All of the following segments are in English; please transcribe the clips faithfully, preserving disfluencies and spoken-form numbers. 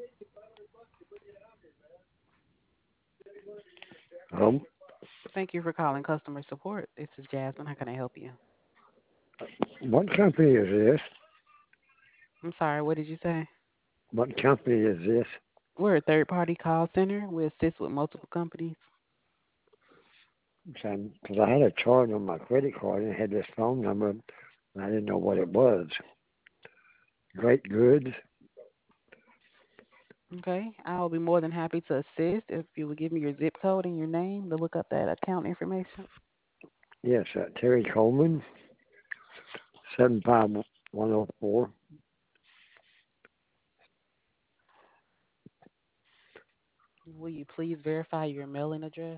Um, Thank you for calling customer support. This is Jasmine. How can I help you? what company is this? I'm sorry, what did you say? What company is this? We're a third party call center. We assist with multiple companies. Because I had a card on my credit card and it had this phone number, and I didn't know what it was. Great Goods. Okay, I'll be more than happy to assist if you would give me your zip code and your name to look up that account information. Yes, uh, Terry Coleman, seven five one zero four. Will you please verify your mailing address?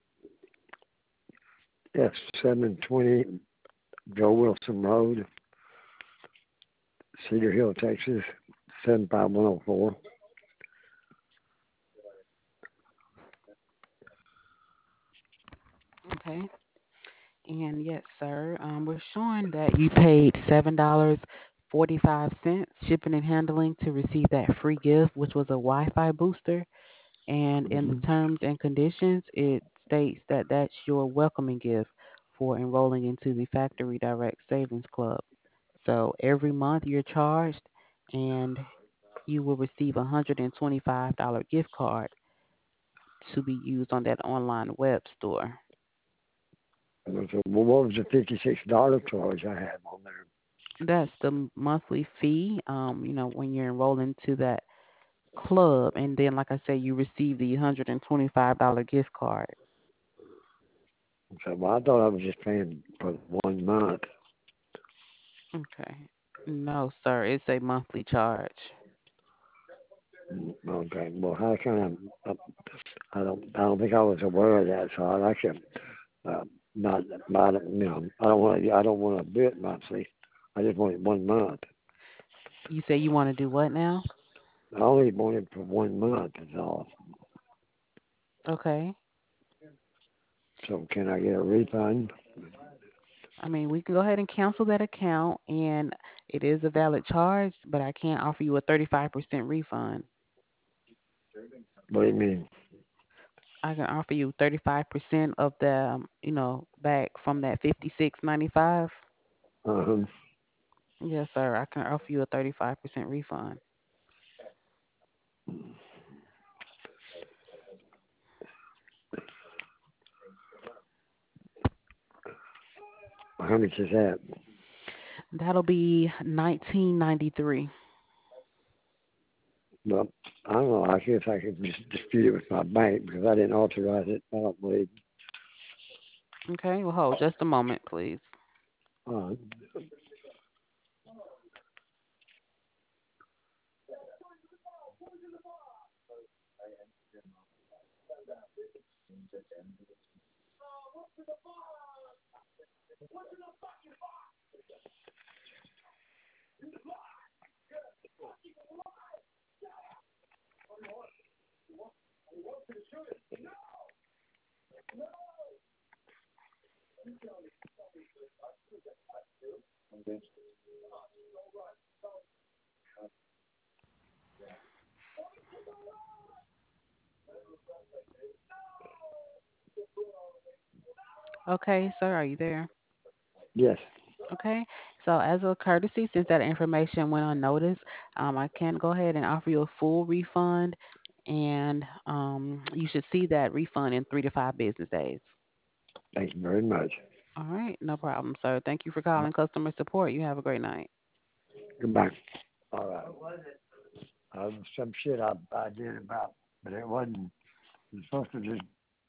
Yes, seven twenty Joe Wilson Road, Cedar Hill, Texas, seven five one zero four. Okay. And yes, sir. Um, we're showing that you paid seven dollars forty-five cents shipping and handling to receive that free gift, which was a Wi-Fi booster. And in the Mm-hmm. terms and conditions, it states that that's your welcoming gift for enrolling into the Factory Direct Savings Club. So every month you're charged, and you will receive a one hundred twenty-five dollars gift card to be used on that online web store. So, well, what was the fifty-six dollars charge I had on there? That's the m- monthly fee. Um, you know, when you're enrolling to that club, and then, like I said, you receive the one hundred twenty-five dollars gift card. So, well, I thought I was just paying for one month. Okay. No, sir, it's a monthly charge. Mm, okay, well, how can I? I don't, I don't think I was aware of that, so I like to uh, not, not, you know, I don't want to, I don't want to do it monthly. I just want it one month. You say you want to do what now? I only want it for one month, is all. Okay. So can I get a refund? I mean, we can go ahead and cancel that account, and it is a valid charge, but I can't offer you a thirty-five percent refund. What do you mean? I can offer you thirty-five percent of the, um, you know, back from that fifty-six ninety-five. Uh-huh. Yes, sir. I can offer you a thirty-five percent refund. How much is that? That'll be nineteen ninety-three. Well, I don't know. I guess I could just dispute it with my bank because I didn't authorize it. I don't believe. Okay, well, hold just a moment, please. Uh, Okay, sir, are you there? yes. Okay, so as a courtesy, since that information went unnoticed, um, I can go ahead and offer you a full refund, and um, you should see that refund in three to five business days. Thank you very much. All right, no problem, sir. Thank you for Uh, calling customer support. You have a great night. goodbye. All right. Um, some shit I, I did about, but it wasn't. You're supposed to just